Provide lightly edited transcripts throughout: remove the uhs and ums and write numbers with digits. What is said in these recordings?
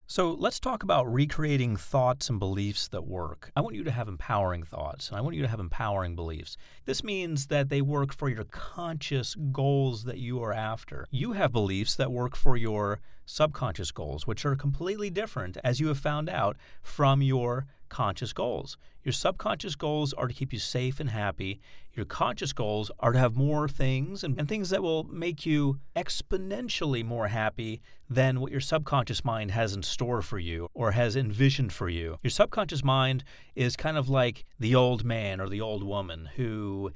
So let's talk about recreating thoughts and beliefs that work. I want you to have empowering thoughts, and I want you to have empowering beliefs. This means that they work for your conscious goals that you are after. You have beliefs that work for your subconscious goals, which are completely different, as you have found out, from your conscious goals. Your subconscious goals are to keep you safe and happy. Your conscious goals are to have more things and things that will make you exponentially more happy than what your subconscious mind has in store for you or has envisioned for you. Your subconscious mind is kind of like the old man or the old woman who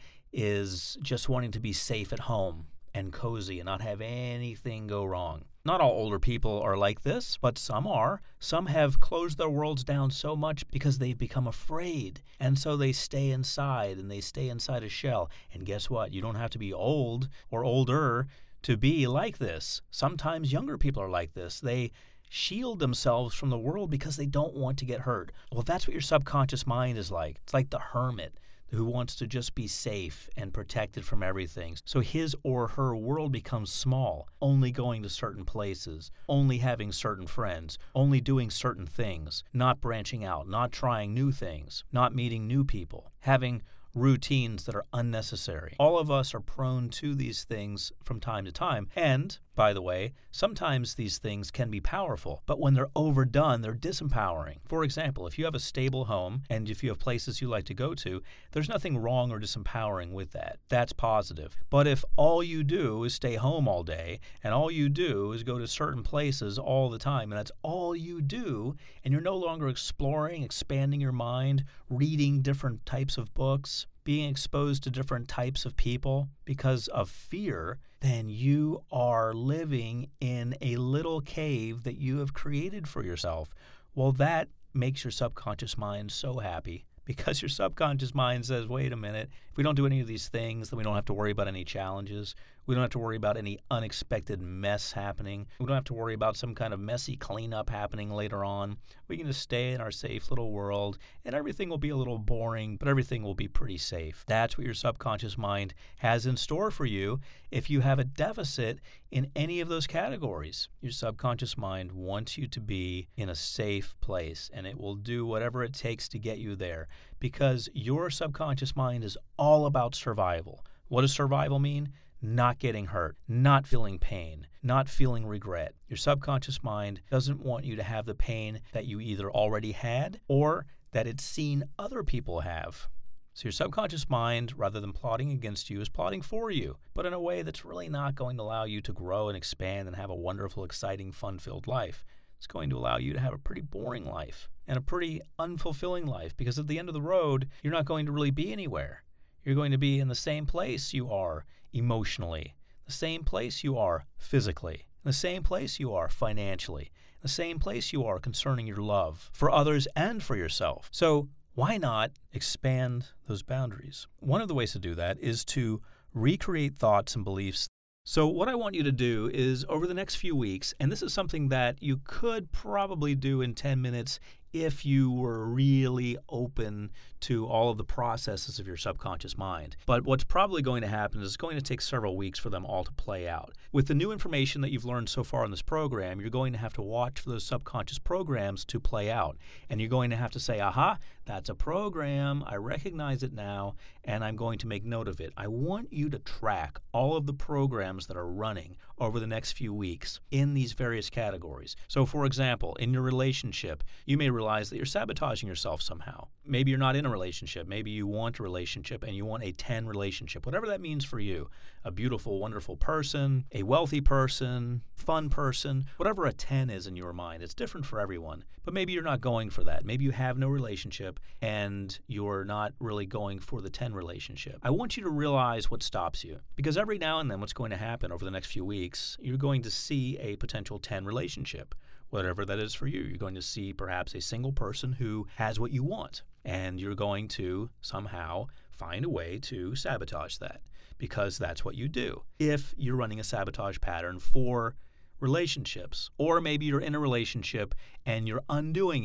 is just wanting to be safe at home and cozy and not have anything go wrong. Not all older people are like this, but some are. Some have closed their worlds down so much because they've become afraid. And so they stay inside and they stay inside a shell. And guess what? You don't have to be old or older to be like this. Sometimes younger people are like this. They shield themselves from the world because they don't want to get hurt. Well, that's what your subconscious mind is like. It's like the hermit who wants to just be safe and protected from everything. So his or her world becomes small, only going to certain places, only having certain friends, only doing certain things, not branching out, not trying new things, not meeting new people, having routines that are unnecessary. All of us are prone to these things from time to time. And, by the way, sometimes these things can be powerful, but when they're overdone, they're disempowering. For example, if you have a stable home and if you have places you like to go to, there's nothing wrong or disempowering with that. That's positive. But if all you do is stay home all day and all you do is go to certain places all the time, and that's all you do, and you're no longer exploring, expanding your mind, reading different types of books, being exposed to different types of people because of fear, then you are living in a little cave that you have created for yourself. Well, that makes your subconscious mind so happy because your subconscious mind says, wait a minute, if we don't do any of these things, then we don't have to worry about any challenges. We don't have to worry about any unexpected mess happening. We don't have to worry about some kind of messy cleanup happening later on. We can just stay in our safe little world, and everything will be a little boring, but everything will be pretty safe. That's what your subconscious mind has in store for you if you have a deficit in any of those categories. Your subconscious mind wants you to be in a safe place, and it will do whatever it takes to get you there because your subconscious mind is all about survival. What does survival mean? Not getting hurt, not feeling pain, not feeling regret. Your subconscious mind doesn't want you to have the pain that you either already had or that it's seen other people have. So your subconscious mind, rather than plotting against you, is plotting for you, but in a way that's really not going to allow you to grow and expand and have a wonderful, exciting, fun-filled life. It's going to allow you to have a pretty boring life and a pretty unfulfilling life because at the end of the road, you're not going to really be anywhere. You're going to be in the same place you are emotionally, the same place you are physically, the same place you are financially, the same place you are concerning your love for others and for yourself. So why not expand those boundaries? One of the ways to do that is to recreate thoughts and beliefs. So what I want you to do is over the next few weeks, and this is something that you could probably do in 10 minutes if you were really open to all of the processes of your subconscious mind. But what's probably going to happen is it's going to take several weeks for them all to play out. With the new information that you've learned so far in this program, you're going to have to watch for those subconscious programs to play out. And you're going to have to say, aha, that's a program, I recognize it now, and I'm going to make note of it. I want you to track all of the programs that are running over the next few weeks in these various categories. So for example, in your relationship, you may realize that you're sabotaging yourself somehow. Maybe you're not in a relationship. Maybe you want a relationship and you want a 10 relationship, whatever that means for you. A beautiful, wonderful person, a wealthy person, fun person, whatever a 10 is in your mind. It's different for everyone. But maybe you're not going for that. Maybe you have no relationship and you're not really going for the 10 relationship. I want you to realize what stops you because every now and then what's going to happen over the next few weeks, you're going to see a potential 10 relationship. Whatever that is for you. You're going to see perhaps a single person who has what you want, and you're going to somehow find a way to sabotage that because that's what you do. If you're running a sabotage pattern for relationships, or maybe you're in a relationship and you're undoing it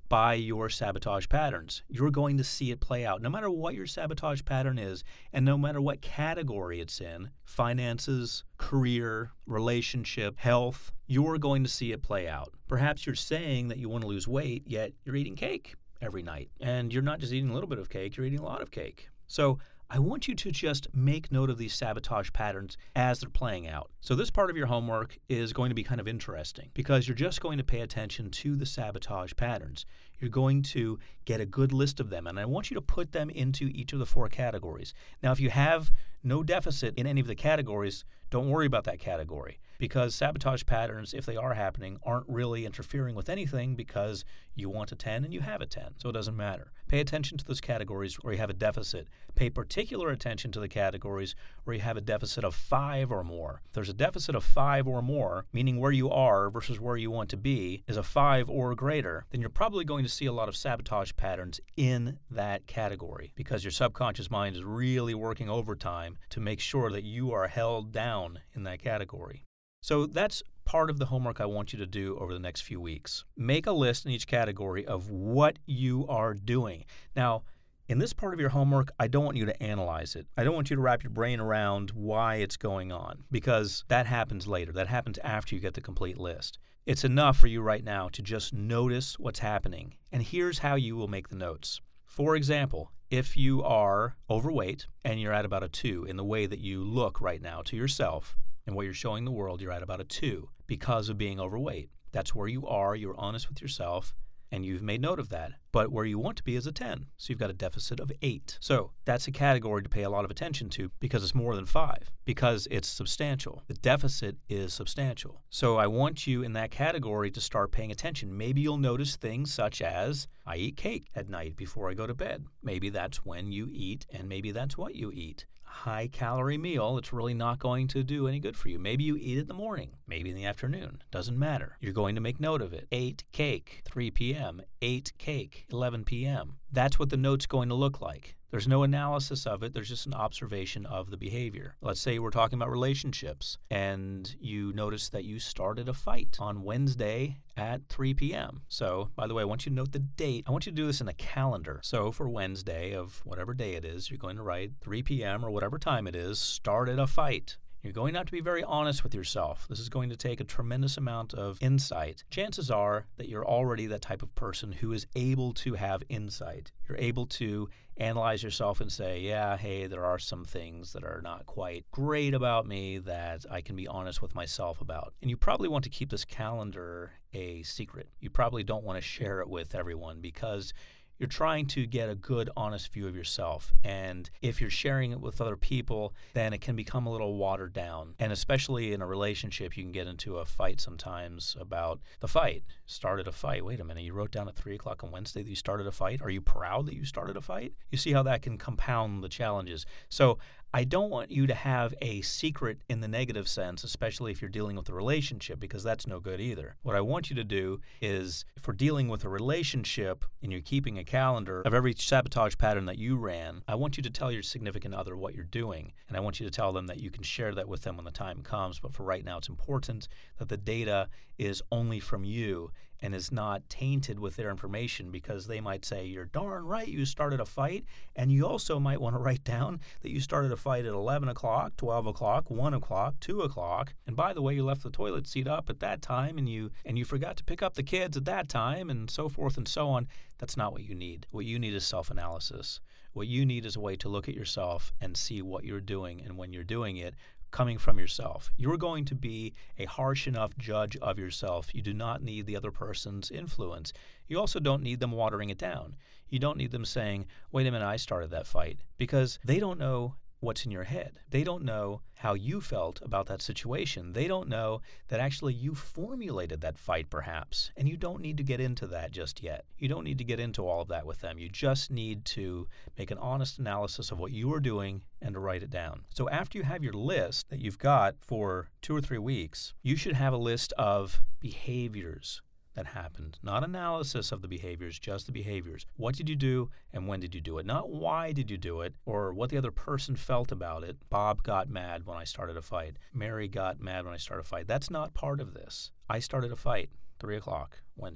by your sabotage patterns. You're going to see it play out. No matter what your sabotage pattern is, and no matter what category it's in, finances, career, relationship, health, you're going to see it play out. Perhaps you're saying that you want to lose weight, yet you're eating cake every night. And you're not just eating a little bit of cake, you're eating a lot of cake. So I want you to just make note of these sabotage patterns as they're playing out. So this part of your homework is going to be kind of interesting because you're just going to pay attention to the sabotage patterns. You're going to get a good list of them, and I want you to put them into each of the 4 categories. Now, if you have no deficit in any of the categories, don't worry about that category because sabotage patterns, if they are happening, aren't really interfering with anything because you want a 10 and you have a 10, so it doesn't matter. Pay attention to those categories where you have a deficit. Pay particular attention to the categories where you have a deficit of 5 or more. If there's a deficit of 5 or more, meaning where you are versus where you want to be is a 5 or greater, then you're probably going to see a lot of sabotage patterns in that category because your subconscious mind is really working overtime to make sure that you are held down in that category. So that's part of the homework I want you to do over the next few weeks. Make a list in each category of what you are doing. Now, in this part of your homework, I don't want you to analyze it. I don't want you to wrap your brain around why it's going on because that happens later. That happens after you get the complete list. It's enough for you right now to just notice what's happening. And here's how you will make the notes. For example, if you are overweight and you're at about a 2 in the way that you look right now to yourself and what you're showing the world, you're at about a 2 because of being overweight. That's where you are. You're honest with yourself. And you've made note of that. But where you want to be is a 10. So you've got a deficit of 8. So that's a category to pay a lot of attention to because it's more than 5, because it's substantial. The deficit is substantial. So I want you in that category to start paying attention. Maybe you'll notice things such as, I eat cake at night before I go to bed. Maybe that's when you eat, and maybe that's what you eat. High-calorie meal, it's really not going to do any good for you. Maybe you eat it in the morning, maybe in the afternoon. Doesn't matter. You're going to make note of it. 8 cake, 3 p.m., 8 cake, 11 p.m. That's what the note's going to look like. There's no analysis of it. There's just an observation of the behavior. Let's say we're talking about relationships, and you notice that you started a fight on Wednesday at 3 p.m. So, by the way, I want you to note the date. I want you to do this in a calendar. So for Wednesday of whatever day it is, you're going to write 3 p.m. or whatever time it is, started a fight. You're going to have to be very honest with yourself. This is going to take a tremendous amount of insight. Chances are that you're already that type of person who is able to have insight. You're able to analyze yourself and say, yeah, hey, there are some things that are not quite great about me that I can be honest with myself about. And you probably want to keep this calendar a secret. You probably don't want to share it with everyone because you're trying to get a good, honest view of yourself. And if you're sharing it with other people, then it can become a little watered down. And especially in a relationship, you can get into a fight sometimes about the fight. Started a fight. Wait a minute, you wrote down at 3 o'clock on Wednesday that you started a fight? Are you proud that you started a fight? You see how that can compound the challenges. So I don't want you to have a secret in the negative sense, especially if you're dealing with a relationship, because that's no good either. What I want you to do is, if we're dealing with a relationship and you're keeping a calendar of every sabotage pattern that you ran, I want you to tell your significant other what you're doing, and I want you to tell them that you can share that with them when the time comes. But for right now, it's important that the data is only from you and is not tainted with their information, because they might say, you're darn right you started a fight, and you also might want to write down that you started a fight at 11 o'clock, 12 o'clock, 1 o'clock, 2 o'clock, and by the way, you left the toilet seat up at that time, and you forgot to pick up the kids at that time, and so forth and so on. That's not what you need. What you need is self-analysis. What you need is a way to look at yourself and see what you're doing, and when you're doing it, coming from yourself. You're going to be a harsh enough judge of yourself. You do not need the other person's influence. You also don't need them watering it down. You don't need them saying, wait a minute, I started that fight, because they don't know what's in your head. They don't know how you felt about that situation. They don't know that actually you formulated that fight perhaps, and you don't need to get into that just yet. You don't need to get into all of that with them. You just need to make an honest analysis of what you are doing and to write it down. So after you have your list that you've got for 2 or 3 weeks, you should have a list of behaviors that happened. Not analysis of the behaviors, just the behaviors. What did you do and when did you do it? Not why did you do it or what the other person felt about it. Bob got mad when I started a fight. Mary got mad when I started a fight. That's not part of this. I started a fight, 3 o'clock Wednesday.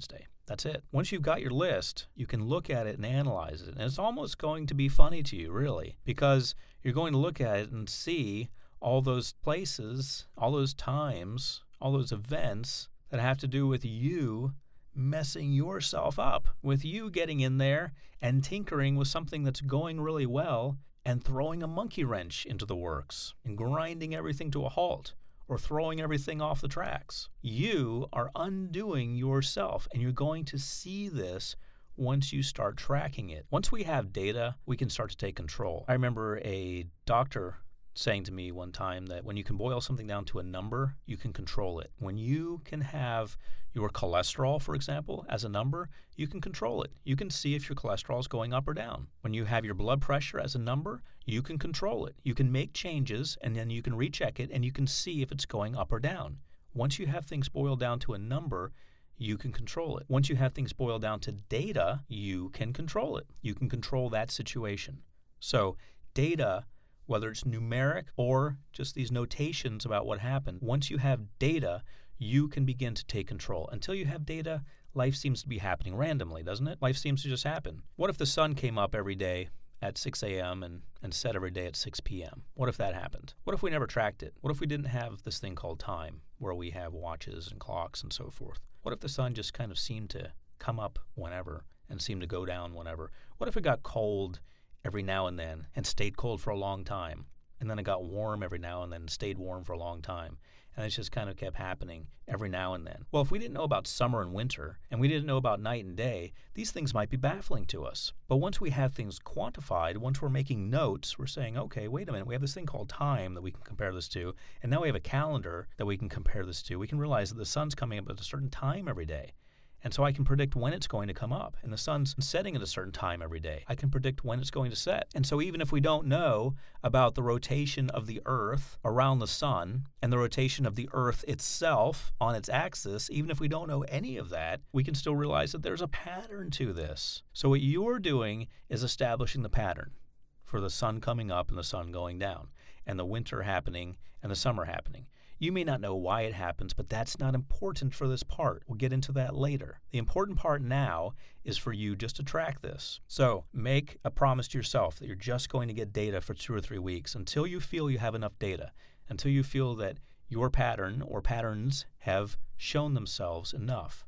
That's it. Once you've got your list, you can look at it and analyze it. And it's almost going to be funny to you, really, because you're going to look at it and see all those places, all those times, all those events that have to do with you messing yourself up, with you getting in there and tinkering with something that's going really well and throwing a monkey wrench into the works and grinding everything to a halt or throwing everything off the tracks. You are undoing yourself, and you're going to see this once you start tracking it. Once we have data, we can start to take control. I remember a doctor saying to me one time that when you can boil something down to a number, you can control it. When you can have your cholesterol, for example, as a number, you can control it. You can see if your cholesterol is going up or down. When you have your blood pressure as a number, you can control it. You can make changes, and then you can recheck it, and you can see if it's going up or down. Once you have things boiled down to a number, you can control it. Once you have things boiled down to data, you can control it. You can control that situation. So data, whether it's numeric or just these notations about what happened, once you have data, you can begin to take control. Until you have data, life seems to be happening randomly, doesn't it? Life seems to just happen. What if the sun came up every day at 6 a.m. and set every day at 6 p.m.? What if that happened? What if we never tracked it? What if we didn't have this thing called time, where we have watches and clocks and so forth? What if the sun just kind of seemed to come up whenever and seemed to go down whenever? What if it got cold every now and then and stayed cold for a long time, and then it got warm every now and then and stayed warm for a long time, and it just kind of kept happening every now and then? Well, if we didn't know about summer and winter, and we didn't know about night and day, these things might be baffling to us. But once we have things quantified, once we're making notes, we're saying, okay, wait a minute, we have this thing called time that we can compare this to, and now we have a calendar that we can compare this to. We can realize that the sun's coming up at a certain time every day. And so I can predict when it's going to come up. And the sun's setting at a certain time every day. I can predict when it's going to set. And so even if we don't know about the rotation of the Earth around the sun and the rotation of the Earth itself on its axis, even if we don't know any of that, we can still realize that there's a pattern to this. So what you're doing is establishing the pattern for the sun coming up and the sun going down, and the winter happening and the summer happening. You may not know why it happens, but that's not important for this part. We'll get into that later. The important part now is for you just to track this. So make a promise to yourself that you're just going to get data for 2 or 3 weeks until you feel you have enough data, until you feel that your pattern or patterns have shown themselves enough.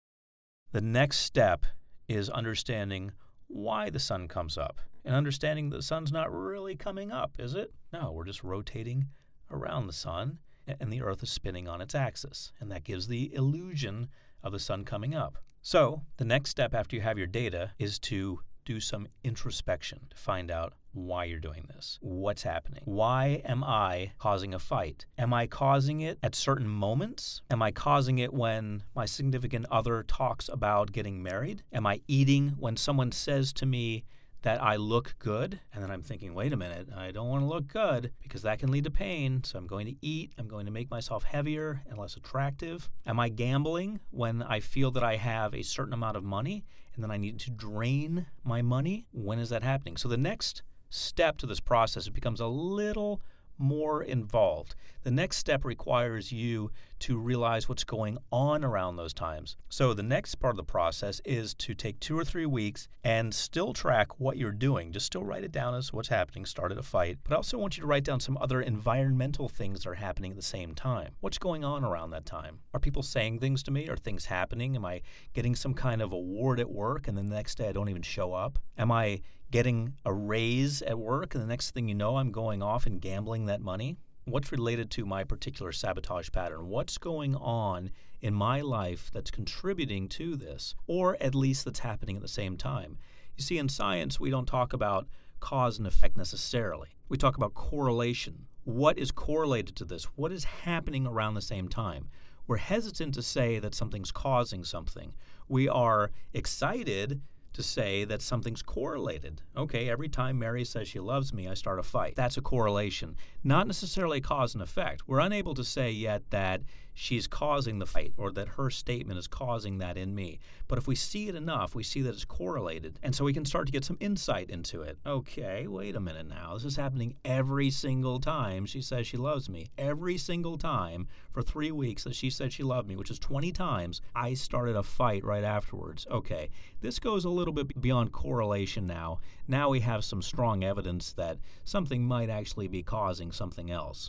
The next step is understanding why the sun comes up and understanding that the sun's not really coming up, is it? No, we're just rotating around the sun, and the Earth is spinning on its axis, and that gives the illusion of the sun coming up. So the next step after you have your data is to do some introspection to find out why you're doing this. What's happening? Why am I causing a fight? Am I causing it at certain moments? Am I causing it when my significant other talks about getting married? Am I eating when someone says to me that I look good? And then I'm thinking, wait a minute, I don't want to look good because that can lead to pain. So I'm going to eat. I'm going to make myself heavier and less attractive. Am I gambling when I feel that I have a certain amount of money and then I need to drain my money? When is that happening? So the next step to this process, it becomes a little more involved. The next step requires you to realize what's going on around those times. So the next part of the process is to take 2 or 3 weeks and still track what you're doing. Just still write it down as what's happening, started a fight. But I also want you to write down some other environmental things that are happening at the same time. What's going on around that time? Are people saying things to me? Are things happening? Am I getting some kind of award at work and then the next day I don't even show up? Am I getting a raise at work and the next thing you know I'm going off and gambling that money? What's related to my particular sabotage pattern? What's going on in my life that's contributing to this, or at least that's happening at the same time? You see, in science, we don't talk about cause and effect necessarily. We talk about correlation. What is correlated to this? What is happening around the same time? We're hesitant to say that something's causing something. We are excited to say that something's correlated. Okay, every time Mary says she loves me, I start a fight. That's a correlation, not necessarily cause and effect. We're unable to say yet that she's causing the fight or that her statement is causing that in me. But if we see it enough, we see that it's correlated. And so we can start to get some insight into it. Okay, wait a minute now. This is happening every single time she says she loves me. Every single time for 3 weeks that she said she loved me, which is 20 times, I started a fight right afterwards. Okay, this goes a little bit beyond correlation now. Now we have some strong evidence that something might actually be causing something else.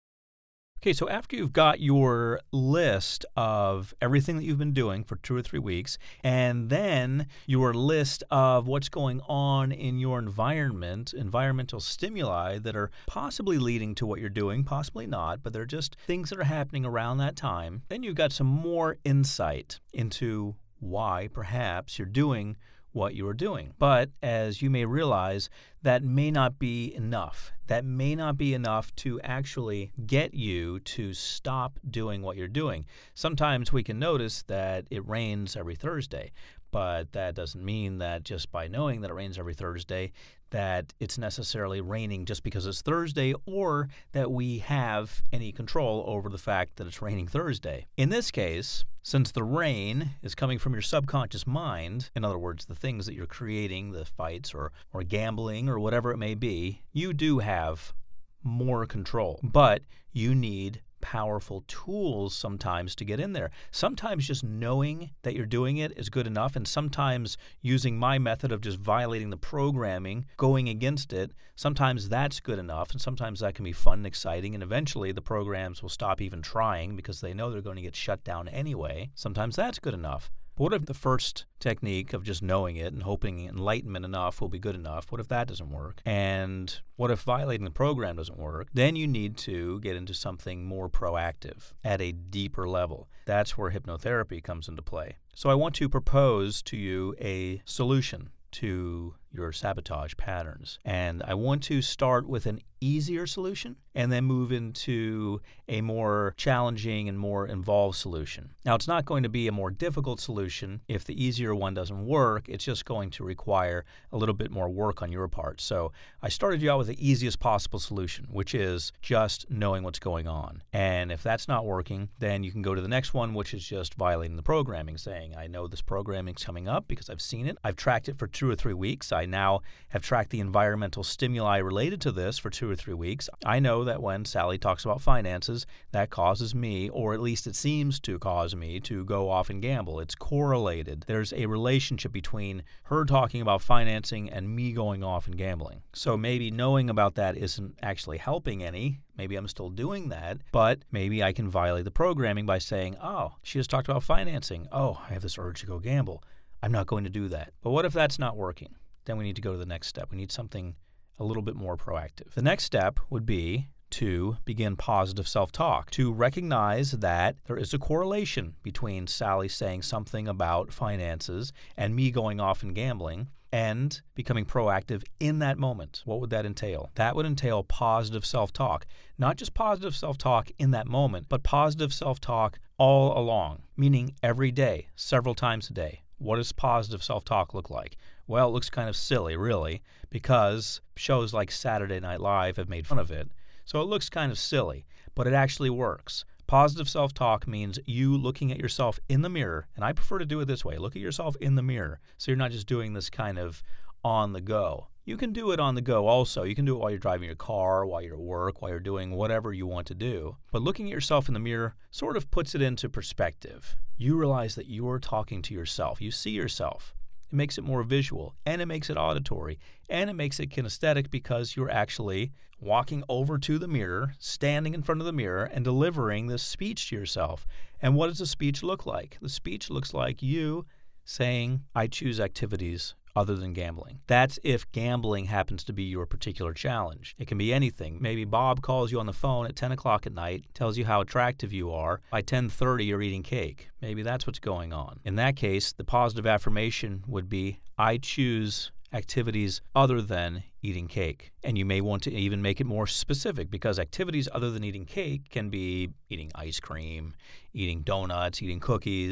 Okay, so after you've got your list of everything that you've been doing for 2 or 3 weeks, and then your list of what's going on in your environment, environmental stimuli that are possibly leading to what you're doing, possibly not, but they're just things that are happening around that time, then you've got some more insight into why perhaps you're doing what you are doing. But as you may realize, that may not be enough. That may not be enough to actually get you to stop doing what you're doing. Sometimes we can notice that it rains every Thursday, but that doesn't mean that just by knowing that it rains every Thursday that it's necessarily raining just because it's Thursday or that we have any control over the fact that it's raining Thursday. In this case, since the rain is coming from your subconscious mind, in other words, the things that you're creating, the fights or gambling or whatever it may be, you do have more control. But you need powerful tools sometimes to get in there. Sometimes just knowing that you're doing it is good enough, and sometimes using my method of just violating the programming, going against it, sometimes that's good enough, and sometimes that can be fun and exciting, and eventually the programs will stop even trying because they know they're going to get shut down anyway. Sometimes that's good enough. But what if the first technique of just knowing it and hoping enlightenment enough will be good enough? What if that doesn't work? And what if violating the program doesn't work? Then you need to get into something more proactive at a deeper level. That's where hypnotherapy comes into play. So I want to propose to you a solution to your sabotage patterns. And I want to start with an easier solution and then move into a more challenging and more involved solution. Now, it's not going to be a more difficult solution if the easier one doesn't work. It's just going to require a little bit more work on your part. So I started you out with the easiest possible solution, which is just knowing what's going on. And if that's not working, then you can go to the next one, which is just violating the programming, saying, I know this programming's coming up because I've seen it. I've tracked it for 2 or 3 weeks. I now have tracked the environmental stimuli related to this for 2 or 3 weeks. I know that when Sally talks about finances, that causes me, or at least it seems to cause me, to go off and gamble. It's correlated. There's a relationship between her talking about financing and me going off and gambling. So maybe knowing about that isn't actually helping any. Maybe I'm still doing that, but maybe I can violate the programming by saying, oh, she just talked about financing. Oh, I have this urge to go gamble. I'm not going to do that. But what if that's not working? Then we need to go to the next step. We need something a little bit more proactive. The next step would be to begin positive self-talk, to recognize that there is a correlation between Sally saying something about finances and me going off and gambling and becoming proactive in that moment. What would that entail? That would entail positive self-talk. Not just positive self-talk in that moment, but positive self-talk all along, meaning every day, several times a day. What does positive self-talk look like? Well, it looks kind of silly, really, because shows like Saturday Night Live have made fun of it. So it looks kind of silly, but it actually works. Positive self-talk means you looking at yourself in the mirror, and I prefer to do it this way. Look at yourself in the mirror, so you're not just doing this kind of on the go. You can do it on the go also. You can do it while you're driving your car, while you're at work, while you're doing whatever you want to do. But looking at yourself in the mirror sort of puts it into perspective. You realize that you're talking to yourself. You see yourself. It makes it more visual, and it makes it auditory, and it makes it kinesthetic because you're actually walking over to the mirror, standing in front of the mirror, and delivering this speech to yourself. And what does the speech look like? The speech looks like you saying, I choose activities other than gambling. That's if gambling happens to be your particular challenge. It can be anything. Maybe Bob calls you on the phone at 10 o'clock at night, tells you how attractive you are. By 10:30, you're eating cake. Maybe that's what's going on. In that case, the positive affirmation would be, I choose activities other than eating cake. And you may want to even make it more specific, because activities other than eating cake can be eating ice cream, eating donuts, eating cookies,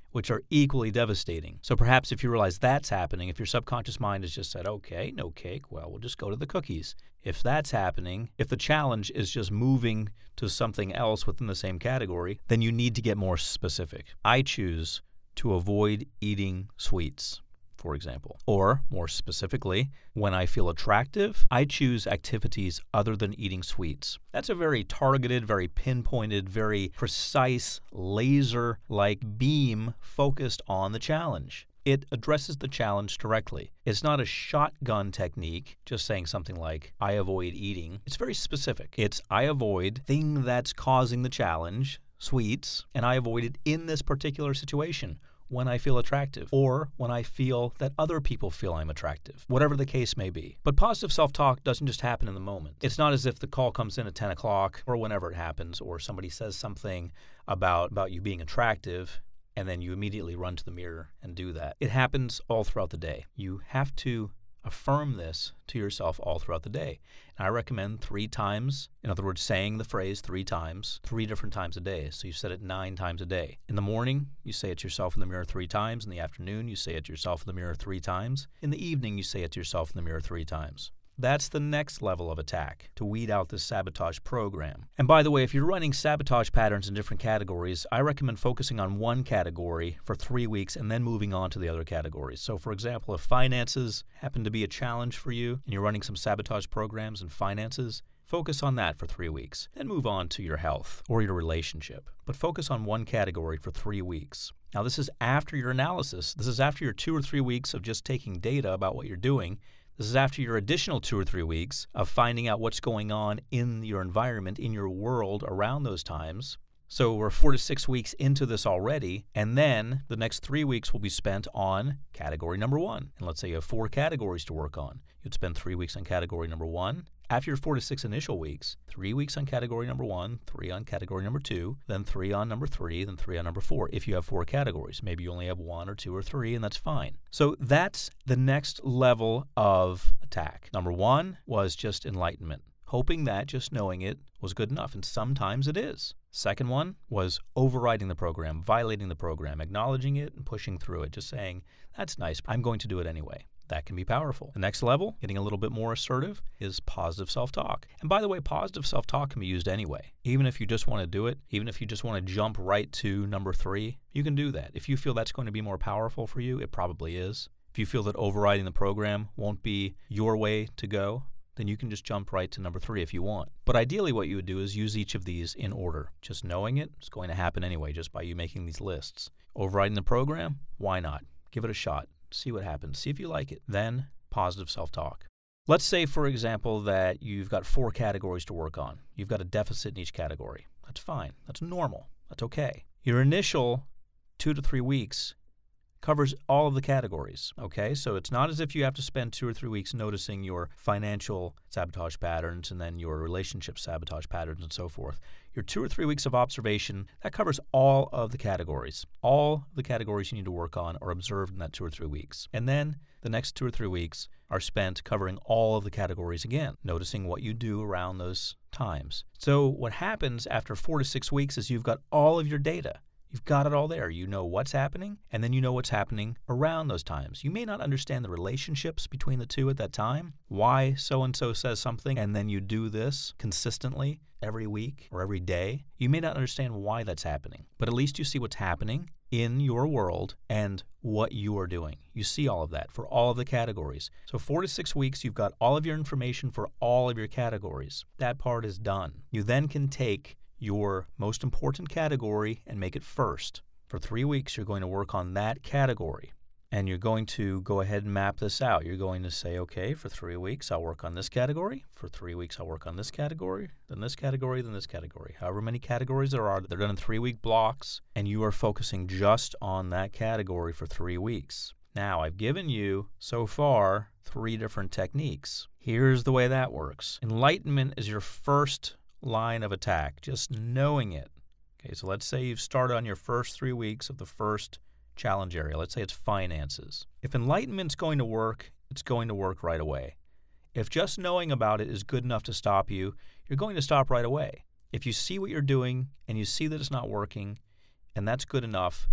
which are equally devastating. So perhaps if you realize that's happening, if your subconscious mind has just said, okay, no cake, well, we'll just go to the cookies. If that's happening, if the challenge is just moving to something else within the same category, then you need to get more specific. I choose to avoid eating sweets, for example. Or, more specifically, when I feel attractive, I choose activities other than eating sweets. That's a very targeted, very pinpointed, very precise, laser-like beam focused on the challenge. It addresses the challenge directly. It's not a shotgun technique, just saying something like, I avoid eating. It's very specific. It's, I avoid thing that's causing the challenge, sweets, and I avoid it in this particular situation when I feel attractive or when I feel that other people feel I'm attractive, whatever the case may be. But positive self-talk doesn't just happen in the moment. It's not as if the call comes in at 10 o'clock or whenever it happens, or somebody says something about you being attractive and then you immediately run to the mirror and do that. It happens all throughout the day. You have to affirm this to yourself all throughout the day. And I recommend 3 times, in other words, saying the phrase 3 times, 3 different times a day. So you said it 9 times a day. In the morning, you say it to yourself in the mirror 3 times. In the afternoon, you say it to yourself in the mirror 3 times. In the evening, you say it to yourself in the mirror 3 times. That's the next level of attack, to weed out this sabotage program. And by the way, if you're running sabotage patterns in different categories, I recommend focusing on one category for 3 weeks and then moving on to the other categories. So for example, if finances happen to be a challenge for you and you're running some sabotage programs in finances, focus on that for 3 weeks. Then move on to your health or your relationship. But focus on one category for 3 weeks. Now this is after your analysis. This is after your 2 or 3 weeks of just taking data about what you're doing. This is after your additional 2 or 3 weeks of finding out what's going on in your environment, in your world around those times. So we're 4 to 6 weeks into this already, and then the next 3 weeks will be spent on category number 1. And let's say you have 4 categories to work on. You'd spend 3 weeks on category number 1. After your 4 to 6 initial weeks, 3 weeks on category number 1, 3 on category number 2, then 3 on number 3, then 3 on number 4. If you have 4 categories, maybe you only have 1 or 2 or 3, and that's fine. So that's the next level of attack. Number 1 was just enlightenment, hoping that just knowing it was good enough, and sometimes it is. Second one was overriding the program, violating the program, acknowledging it and pushing through it, just saying, that's nice, I'm going to do it anyway. That can be powerful. The next level, getting a little bit more assertive, is positive self-talk. And by the way, positive self-talk can be used anyway. Even if you just want to do it, even if you just want to jump right to number 3, you can do that. If you feel that's going to be more powerful for you, it probably is. If you feel that overriding the program won't be your way to go, then you can just jump right to number 3 if you want. But ideally what you would do is use each of these in order. Just knowing it is going to happen anyway just by you making these lists. Overriding the program? Why not? Give it a shot. See what happens. See if you like it. Then positive self-talk. Let's say, for example, that you've got 4 categories to work on. You've got a deficit in each category. That's fine. That's normal. That's okay. Your initial 2 to 3 weeks covers all of the categories, okay? So it's not as if you have to spend 2 or 3 weeks noticing your financial sabotage patterns and then your relationship sabotage patterns and so forth. Your 2 or 3 weeks of observation, that covers all of the categories. All the categories you need to work on are observed in that 2 or 3 weeks. And then the next 2 or 3 weeks are spent covering all of the categories again, noticing what you do around those times. So what happens after 4 to 6 weeks is you've got all of your data. You've got it all there. You know what's happening, and then you know what's happening around those times. You may not understand the relationships between the two at that time, why so-and-so says something, and then you do this consistently every week or every day. You may not understand why that's happening, but at least you see what's happening in your world and what you are doing. You see all of that for all of the categories. So 4 to 6 weeks, you've got all of your information for all of your categories. That part is done. You then can take your most important category and make it first. For 3 weeks, you're going to work on that category. And you're going to go ahead and map this out. You're going to say, okay, for 3 weeks, I'll work on this category. For 3 weeks, I'll work on this category, then this category, then this category. However many categories there are, they're done in 3-week blocks, and you are focusing just on that category for 3 weeks. Now, I've given you, so far, 3 different techniques. Here's the way that works. Enlightenment is your first line of attack, just knowing it. Okay, so let's say you've started on your first 3 weeks of the first challenge area. Let's say it's finances. If enlightenment's going to work, it's going to work right away. If just knowing about it is good enough to stop you, you're going to stop right away. If you see what you're doing and you see that it's not working, and that's good enough,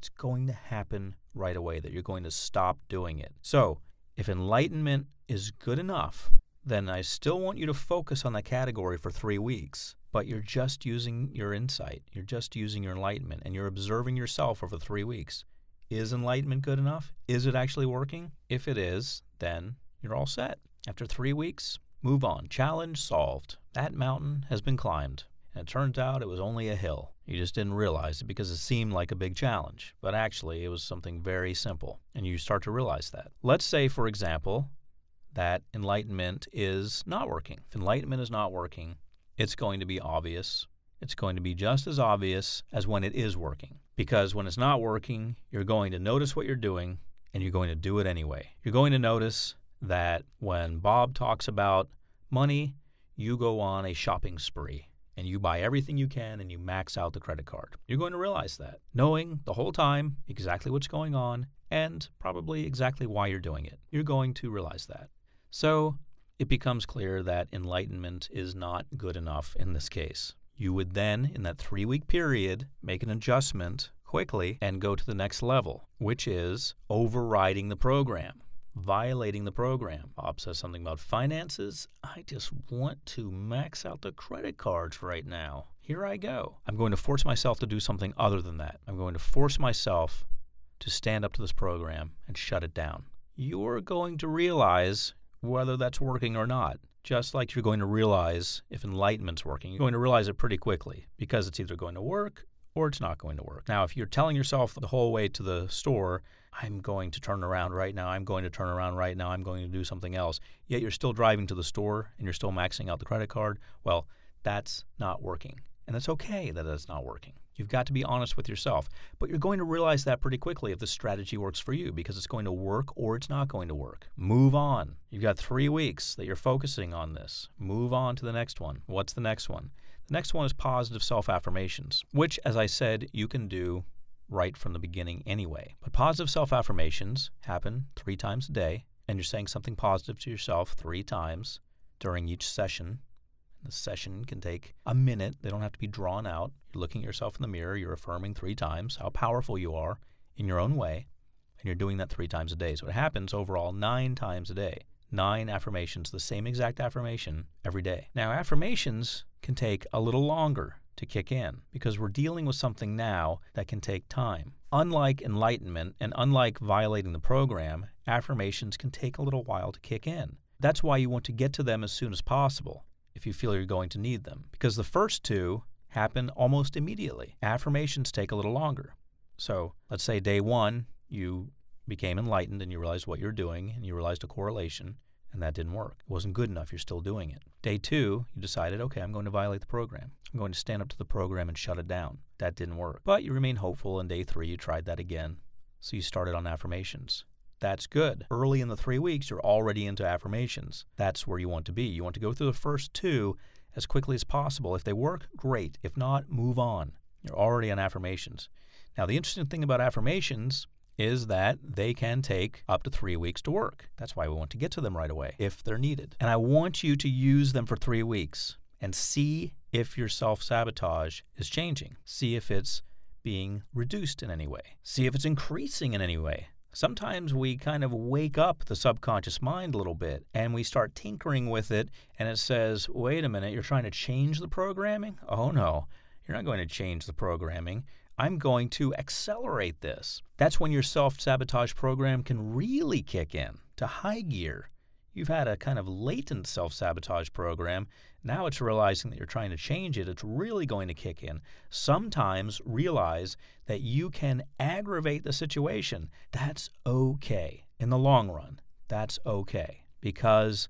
it's going to happen right away, that you're going to stop doing it. So if enlightenment is good enough, then I still want you to focus on that category for 3 weeks, but you're just using your insight. You're just using your enlightenment, and you're observing yourself over 3 weeks. Is enlightenment good enough? Is it actually working? If it is, then you're all set. After 3 weeks, move on. Challenge solved. That mountain has been climbed. And it turns out it was only a hill. You just didn't realize it because it seemed like a big challenge. But actually, it was something very simple. And you start to realize that. Let's say, for example, that enlightenment is not working. If enlightenment is not working, it's going to be obvious. It's going to be just as obvious as when it is working. Because when it's not working, you're going to notice what you're doing, and you're going to do it anyway. You're going to notice that when Bob talks about money, you go on a shopping spree, and you buy everything you can, and you max out the credit card. You're going to realize that, knowing the whole time exactly what's going on, and probably exactly why you're doing it. You're going to realize that. So it becomes clear that enlightenment is not good enough in this case. You would then, in that 3-week period, make an adjustment quickly and go to the next level, which is overriding the program, violating the program. Bob says something about finances. I just want to max out the credit cards right now. Here I go. I'm going to force myself to do something other than that. I'm going to force myself to stand up to this program and shut it down. You're going to realize whether that's working or not. Just like you're going to realize if enlightenment's working, you're going to realize it pretty quickly because it's either going to work or it's not going to work. Now, if you're telling yourself the whole way to the store, I'm going to turn around right now, I'm going to turn around right now, I'm going to do something else, yet you're still driving to the store and you're still maxing out the credit card, well, that's not working. And it's okay that it's not working. You've got to be honest with yourself. But you're going to realize that pretty quickly if the strategy works for you because it's going to work or it's not going to work. Move on. You've got 3 weeks that you're focusing on this. Move on to the next one. What's the next one? The next one is positive self-affirmations, which, as I said, you can do right from the beginning anyway. But positive self-affirmations happen 3 times a day, and you're saying something positive to yourself 3 times during each session. The session can take a minute. They don't have to be drawn out. You're looking at yourself in the mirror. You're affirming 3 times how powerful you are in your own way, and you're doing that 3 times a day. So it happens overall 9 times a day. 9 affirmations, the same exact affirmation every day. Now, affirmations can take a little longer to kick in because we're dealing with something now that can take time. Unlike enlightenment and unlike violating the program, affirmations can take a little while to kick in. That's why you want to get to them as soon as possible if you feel you're going to need them, because the first 2 happen almost immediately. Affirmations take a little longer. So let's say day 1, you became enlightened and you realized what you're doing and you realized a correlation, and that didn't work. It wasn't good enough. You're still doing it. Day 2, you decided, okay, I'm going to violate the program. I'm going to stand up to the program and shut it down. That didn't work. But you remain hopeful, and day 3, you tried that again. So you started on affirmations. That's good. Early in the 3 weeks, you're already into affirmations. That's where you want to be. You want to go through the first 2 as quickly as possible. If they work, great. If not, move on. You're already on affirmations. Now, the interesting thing about affirmations is that they can take up to 3 weeks to work. That's why we want to get to them right away if they're needed. And I want you to use them for 3 weeks and see if your self-sabotage is changing. See if it's being reduced in any way. See if it's increasing in any way. Sometimes we kind of wake up the subconscious mind a little bit and we start tinkering with it and it says, wait a minute, you're trying to change the programming? Oh no, you're not going to change the programming. I'm going to accelerate this. That's when your self-sabotage program can really kick in to high gear. You've had a kind of latent self-sabotage program. Now it's realizing that you're trying to change it. It's really going to kick in. Sometimes realize that you can aggravate the situation. That's okay. In the long run, that's okay because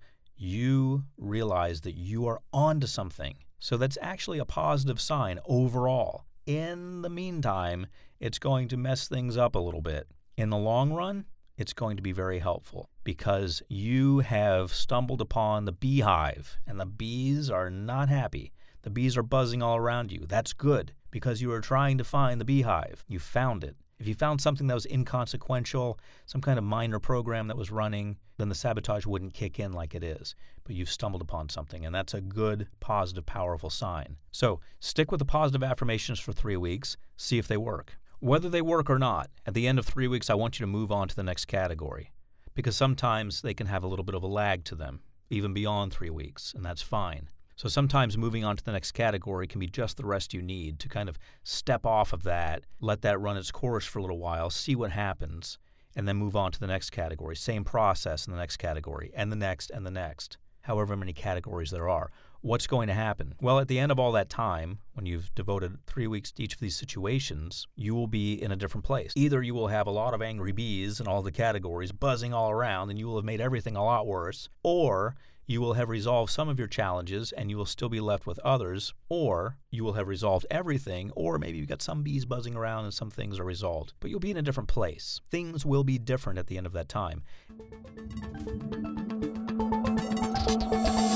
you realize that you are onto something. So that's actually a positive sign overall. In the meantime, it's going to mess things up a little bit. In the long run, it's going to be very helpful because you have stumbled upon the beehive and the bees are not happy. The bees are buzzing all around you. That's good because you are trying to find the beehive. You found it. If you found something that was inconsequential, some kind of minor program that was running, then the sabotage wouldn't kick in like it is. But you've stumbled upon something, and that's a good, positive, powerful sign. So stick with the positive affirmations for 3 weeks. See if they work. Whether they work or not, at the end of 3 weeks, I want you to move on to the next category, because sometimes they can have a little bit of a lag to them, even beyond 3 weeks, and that's fine. So sometimes moving on to the next category can be just the rest you need to kind of step off of that, let that run its course for a little while, see what happens, and then move on to the next category. Same process in the next category, and the next, and the next, however many categories there are. What's going to happen? Well, at the end of all that time, when you've devoted 3 weeks to each of these situations, you will be in a different place. Either you will have a lot of angry bees in all the categories buzzing all around, and you will have made everything a lot worse, or you will have resolved some of your challenges and you will still be left with others, or you will have resolved everything, or maybe you've got some bees buzzing around and some things are resolved. But you'll be in a different place. Things will be different at the end of that time.